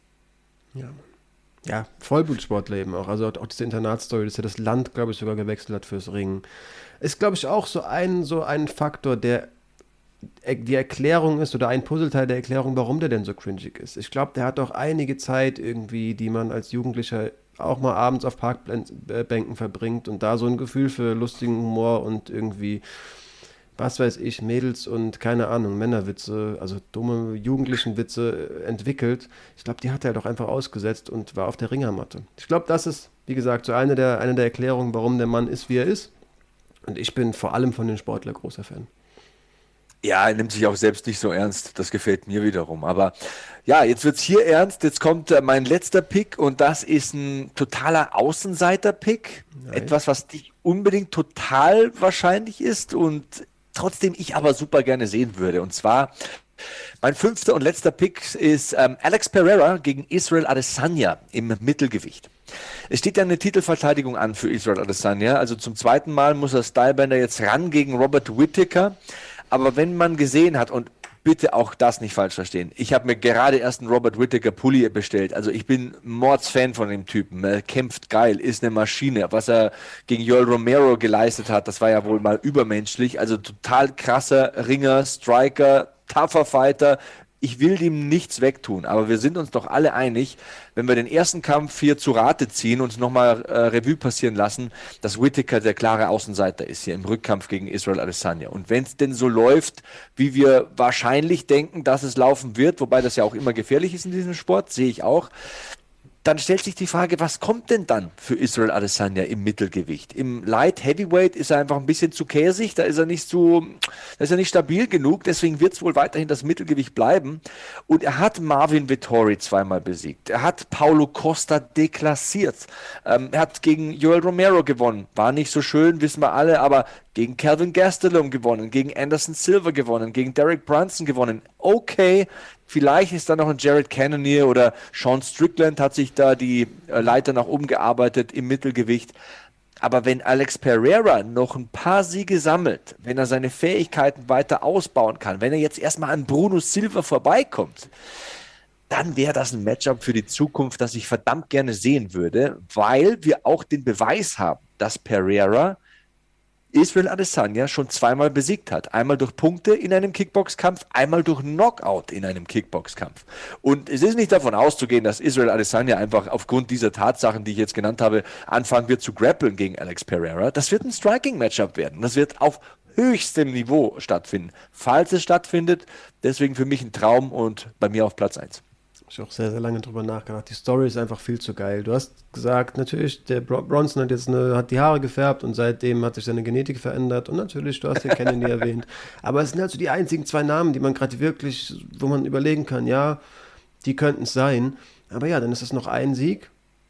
Ja, Vollblutsportler eben auch. Also auch diese Internatsstory, dass er das Land, glaube ich, sogar gewechselt hat fürs Ringen. Ist, glaube ich, auch so ein Faktor, der die Erklärung ist oder ein Puzzleteil der Erklärung, warum der denn so cringig ist. Ich glaube, der hat auch einige Zeit irgendwie, die man als Jugendlicher auch mal abends auf Parkbänken verbringt und da so ein Gefühl für lustigen Humor und irgendwie, was weiß ich, Mädels und keine Ahnung, Männerwitze, also dumme jugendlichen Witze entwickelt. Ich glaube, die hat er doch einfach ausgesetzt und war auf der Ringermatte. Ich glaube, das ist, wie gesagt, so eine der Erklärungen, warum der Mann ist, wie er ist. Und ich bin vor allem von den Sportlern großer Fan. Ja, er nimmt sich auch selbst nicht so ernst. Das gefällt mir wiederum. Aber ja, jetzt wird's hier ernst. Jetzt kommt mein letzter Pick und das ist ein totaler Außenseiter-Pick. Nice. Etwas, was nicht unbedingt total wahrscheinlich ist und trotzdem ich aber super gerne sehen würde. Und zwar mein 5. und letzter Pick ist Alex Pereira gegen Israel Adesanya im Mittelgewicht. Es steht ja eine Titelverteidigung an für Israel Adesanya. Also zum zweiten Mal muss er Stylebender jetzt ran gegen Robert Whittaker. Aber wenn man gesehen hat, und bitte auch das nicht falsch verstehen. Ich habe mir gerade erst einen Robert Whittaker Pulli bestellt. Also ich bin Mordsfan von dem Typen. Er kämpft geil, ist eine Maschine. Was er gegen Yoel Romero geleistet hat, das war ja wohl mal übermenschlich. Also total krasser Ringer, Striker, tougher Fighter. Ich will dem nichts wegtun, aber wir sind uns doch alle einig, wenn wir den ersten Kampf hier zu Rate ziehen und nochmal Revue passieren lassen, dass Whittaker der klare Außenseiter ist hier im Rückkampf gegen Israel Adesanya. Und wenn es denn so läuft, wie wir wahrscheinlich denken, dass es laufen wird, wobei das ja auch immer gefährlich ist in diesem Sport, sehe ich auch, dann stellt sich die Frage, was kommt denn dann für Israel Adesanya im Mittelgewicht? Im Light Heavyweight ist er einfach ein bisschen zu käsig, da ist er nicht stabil genug, deswegen wird es wohl weiterhin das Mittelgewicht bleiben. Und er hat Marvin Vettori zweimal besiegt, er hat Paulo Costa deklassiert, er hat gegen Yoel Romero gewonnen, war nicht so schön, wissen wir alle, aber gegen Kelvin Gastelum gewonnen, gegen Anderson Silva gewonnen, gegen Derek Brunson gewonnen. Okay, vielleicht ist da noch ein Jared Cannonier oder Sean Strickland hat sich da die Leiter nach oben gearbeitet im Mittelgewicht. Aber wenn Alex Pereira noch ein paar Siege sammelt, wenn er seine Fähigkeiten weiter ausbauen kann, wenn er jetzt erstmal an Bruno Silva vorbeikommt, dann wäre das ein Matchup für die Zukunft, das ich verdammt gerne sehen würde, weil wir auch den Beweis haben, dass Pereira Israel Adesanya schon zweimal besiegt hat. Einmal durch Punkte in einem Kickboxkampf, einmal durch Knockout in einem Kickboxkampf. Und es ist nicht davon auszugehen, dass Israel Adesanya einfach aufgrund dieser Tatsachen, die ich jetzt genannt habe, anfangen wird zu grappeln gegen Alex Pereira. Das wird ein Striking-Matchup werden. Das wird auf höchstem Niveau stattfinden. Falls es stattfindet, deswegen für mich ein Traum und bei mir auf Platz 1. Ich habe auch sehr, sehr lange drüber nachgedacht. Die Story ist einfach viel zu geil. Du hast gesagt, natürlich, der Bronson hat die Haare gefärbt und seitdem hat sich seine Genetik verändert. Und natürlich, du hast den Kennedy erwähnt. Aber es sind halt so die einzigen zwei Namen, die man gerade wirklich, wo man überlegen kann, ja, die könnten es sein. Aber ja, dann ist es noch ein Sieg.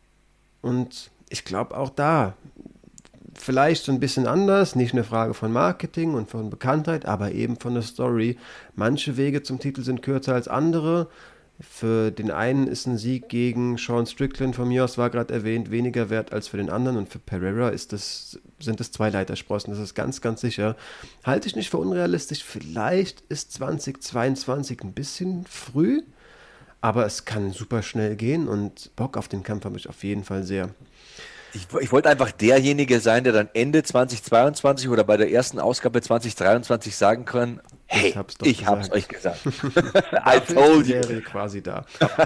Und ich glaube auch da, vielleicht so ein bisschen anders, nicht eine Frage von Marketing und von Bekanntheit, aber eben von der Story. Manche Wege zum Titel sind kürzer als andere. Für den einen ist ein Sieg gegen Sean Strickland, von mir aus war gerade erwähnt, weniger wert als für den anderen. Und für Pereira sind es zwei Leitersprossen, das ist ganz, ganz sicher. Halte ich nicht für unrealistisch. Vielleicht ist 2022 ein bisschen früh, aber es kann super schnell gehen und Bock auf den Kampf habe ich auf jeden Fall sehr. Ich wollte einfach derjenige sein, der dann Ende 2022 oder bei der ersten Ausgabe 2023 sagen kann, hey, ich hab's euch gesagt. I told you. Quasi da.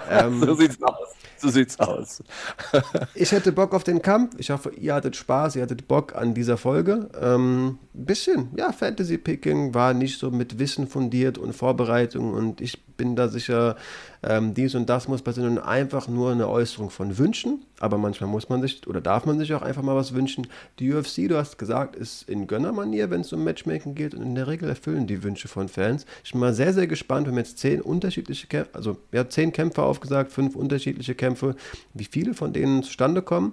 So sieht's aus. Ich hätte Bock auf den Kampf. Ich hoffe, ihr hattet Spaß, ihr hattet Bock an dieser Folge. Ein bisschen, ja, Fantasy-Picking war nicht so mit Wissen fundiert und Vorbereitung und ich bin da sicher, dies und das muss passieren und einfach nur eine Äußerung von Wünschen, aber manchmal muss man sich oder darf man sich auch einfach mal was wünschen. Die UFC, du hast gesagt, ist in Gönnermanier, wenn es um Matchmaking geht und in der Regel erfüllen die Wünsche von Fans. Ich bin mal sehr, sehr gespannt, wir haben jetzt 10 unterschiedliche Kämpfe, also wir haben 10 Kämpfe aufgesagt, 5 unterschiedliche Kämpfe, wie viele von denen zustande kommen.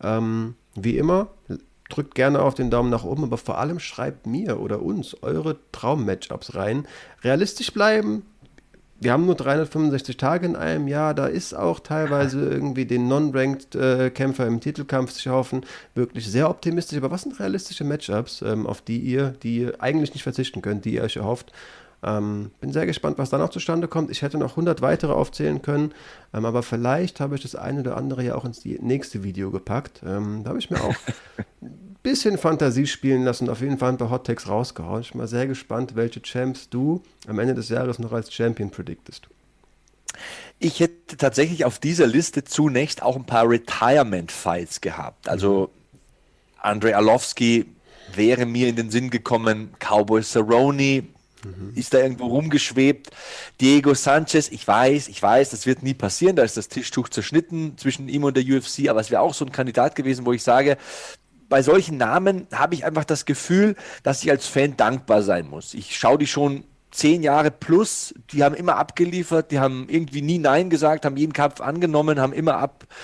Wie immer, drückt gerne auf den Daumen nach oben, aber vor allem schreibt mir oder uns eure Traum-Matchups rein. Realistisch bleiben. Wir haben nur 365 Tage in einem Jahr, da ist auch teilweise irgendwie den Non-Ranked Kämpfer im Titelkampf sich hoffen, wirklich sehr optimistisch, aber was sind realistische Matchups, auf die ihr eigentlich nicht verzichten könnt, die ihr euch erhofft? Bin sehr gespannt, was da noch zustande kommt. Ich hätte noch 100 weitere aufzählen können, aber vielleicht habe ich das eine oder andere ja auch ins nächste Video gepackt. Da habe ich mir auch ein bisschen Fantasie spielen lassen und auf jeden Fall ein paar Hot-Takes rausgehauen. Ich bin mal sehr gespannt, welche Champs du am Ende des Jahres noch als Champion prediktest. Ich hätte tatsächlich auf dieser Liste zunächst auch ein paar Retirement-Fights gehabt. Also Andrei Arlovski wäre mir in den Sinn gekommen, Cowboy Cerrone ist da irgendwo rumgeschwebt. Diego Sanchez, ich weiß, das wird nie passieren, da ist das Tischtuch zerschnitten zwischen ihm und der UFC, aber es wäre auch so ein Kandidat gewesen, wo ich sage, bei solchen Namen habe ich einfach das Gefühl, dass ich als Fan dankbar sein muss. Ich schaue die schon 10 Jahre plus, die haben immer abgeliefert, die haben irgendwie nie Nein gesagt, haben jeden Kampf angenommen, haben immer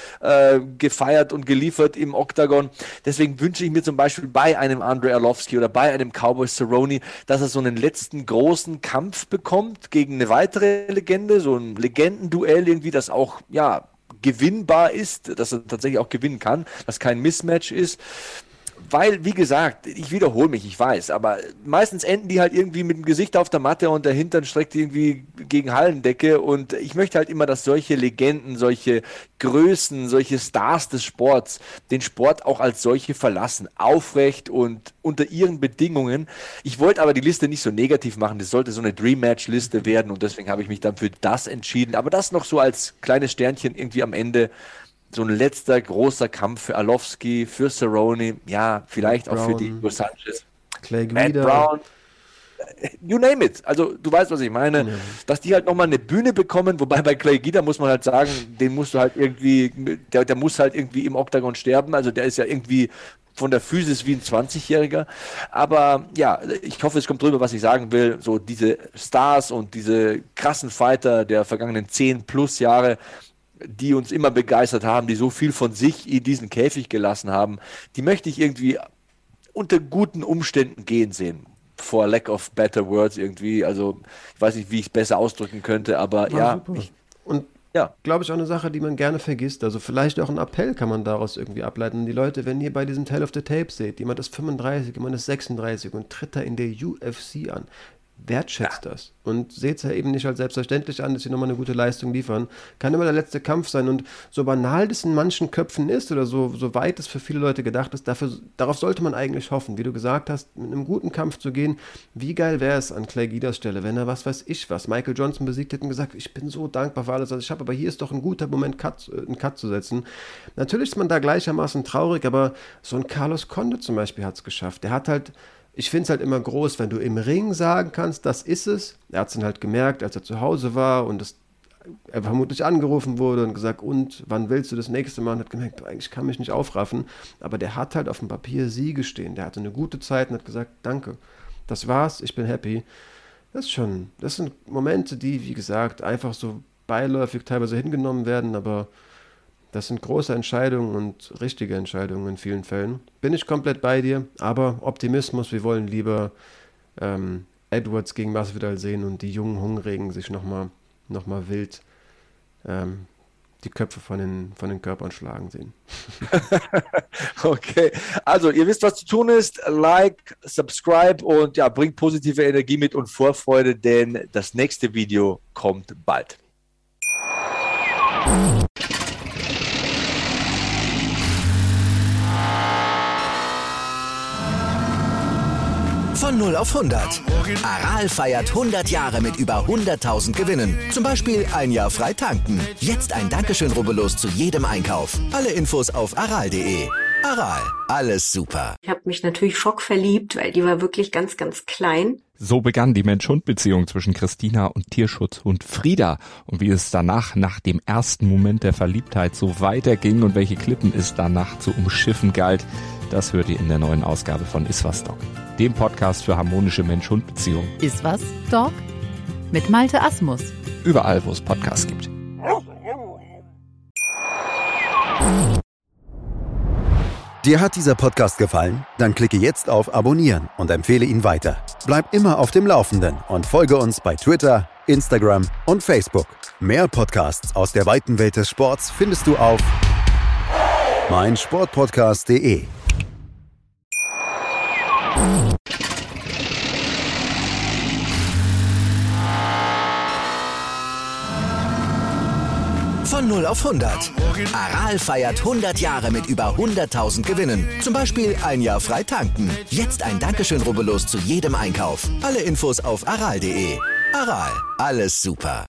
abgefeiert und geliefert im Oktagon. Deswegen wünsche ich mir zum Beispiel bei einem Andrei Arlovski oder bei einem Cowboy Cerrone, dass er so einen letzten großen Kampf bekommt gegen eine weitere Legende, so ein Legendenduell irgendwie, das auch, ja, gewinnbar ist, dass er tatsächlich auch gewinnen kann, dass kein Mismatch ist. Weil, wie gesagt, ich wiederhole mich, ich weiß, aber meistens enden die halt irgendwie mit dem Gesicht auf der Matte und der Hintern streckt irgendwie gegen Hallendecke und ich möchte halt immer, dass solche Legenden, solche Größen, solche Stars des Sports den Sport auch als solche verlassen, aufrecht und unter ihren Bedingungen. Ich wollte aber die Liste nicht so negativ machen, das sollte so eine Dream-Match-Liste werden und deswegen habe ich mich dann für das entschieden, aber das noch so als kleines Sternchen irgendwie am Ende. So ein letzter großer Kampf für Arlovski, für Cerrone, ja, vielleicht Matt auch Brown, für Diego Sanchez. Clay Matt Guida. Brown, you name it. Also du weißt, was ich meine. Ja. Dass die halt nochmal eine Bühne bekommen, wobei bei Clay Guida muss man halt sagen, den musst du halt irgendwie, der muss halt irgendwie im Oktagon sterben, also der ist ja irgendwie von der Physis wie ein 20-Jähriger, aber ja, ich hoffe, es kommt drüber, was ich sagen will, so diese Stars und diese krassen Fighter der vergangenen 10 plus Jahre, die uns immer begeistert haben, die so viel von sich in diesen Käfig gelassen haben, die möchte ich irgendwie unter guten Umständen gehen sehen. For lack of better words irgendwie. Also ich weiß nicht, wie ich es besser ausdrücken könnte, aber ja. Und glaube ich auch eine Sache, die man gerne vergisst. Also vielleicht auch ein Appell kann man daraus irgendwie ableiten. Die Leute, wenn ihr bei diesem Tale of the Tape seht, jemand ist 35, jemand ist 36 und tritt da in der UFC an, wertschätzt das und seht es ja eben nicht als selbstverständlich an, dass sie nochmal eine gute Leistung liefern. Kann immer der letzte Kampf sein und so banal das in manchen Köpfen ist oder so weit es für viele Leute gedacht ist, darauf sollte man eigentlich hoffen, wie du gesagt hast, mit einem guten Kampf zu gehen. Wie geil wäre es an Clay Guidas Stelle, wenn er Michael Johnson besiegt hätte und gesagt, ich bin so dankbar für alles, was ich habe, aber hier ist doch ein guter Moment, einen Cut zu setzen. Natürlich ist man da gleichermaßen traurig, aber so ein Carlos Condit zum Beispiel hat es geschafft. Der hat halt, ich finde es halt immer groß, wenn du im Ring sagen kannst, das ist es. Er hat es dann halt gemerkt, als er zu Hause war und er vermutlich angerufen wurde und gesagt, und wann willst du das nächste Mal? Und hat gemerkt, eigentlich kann mich nicht aufraffen. Aber der hat halt auf dem Papier Siege stehen. Der hatte eine gute Zeit und hat gesagt, danke, das war's, ich bin happy. Das sind Momente, die, wie gesagt, einfach so beiläufig teilweise hingenommen werden, aber das sind große Entscheidungen und richtige Entscheidungen in vielen Fällen. Bin ich komplett bei dir, aber Optimismus, wir wollen lieber Edwards gegen Masvidal sehen und die jungen Hungrigen sich noch mal wild die Köpfe von den Körpern schlagen sehen. Okay, also ihr wisst, was zu tun ist. Like, subscribe und ja, bringt positive Energie mit und Vorfreude, denn das nächste Video kommt bald. Von 0 auf 100. Aral feiert 100 Jahre mit über 100.000 Gewinnen. Zum Beispiel ein Jahr frei tanken. Jetzt ein Dankeschön, rubbellos zu jedem Einkauf. Alle Infos auf aral.de. Aral, alles super. Ich habe mich natürlich schockverliebt, weil die war wirklich ganz, ganz klein. So begann die Mensch-Hund-Beziehung zwischen Christina und Tierschutzhund Frieda. Und wie es danach, nach dem ersten Moment der Verliebtheit, so weiterging und welche Klippen es danach zu umschiffen galt, das hört ihr in der neuen Ausgabe von Iswas Dog, dem Podcast für harmonische Mensch-Hund-Beziehungen. Iswas Dog mit Malte Asmus. Überall, wo es Podcasts gibt. Dir hat dieser Podcast gefallen? Dann klicke jetzt auf Abonnieren und empfehle ihn weiter. Bleib immer auf dem Laufenden und folge uns bei Twitter, Instagram und Facebook. Mehr Podcasts aus der weiten Welt des Sports findest du auf meinsportpodcast.de. Von 0 auf 100. Aral feiert 100 Jahre mit über 100.000 Gewinnen. Zum Beispiel ein Jahr frei tanken. Jetzt ein Dankeschön, rubbellos zu jedem Einkauf. Alle Infos auf aral.de. Aral, alles super.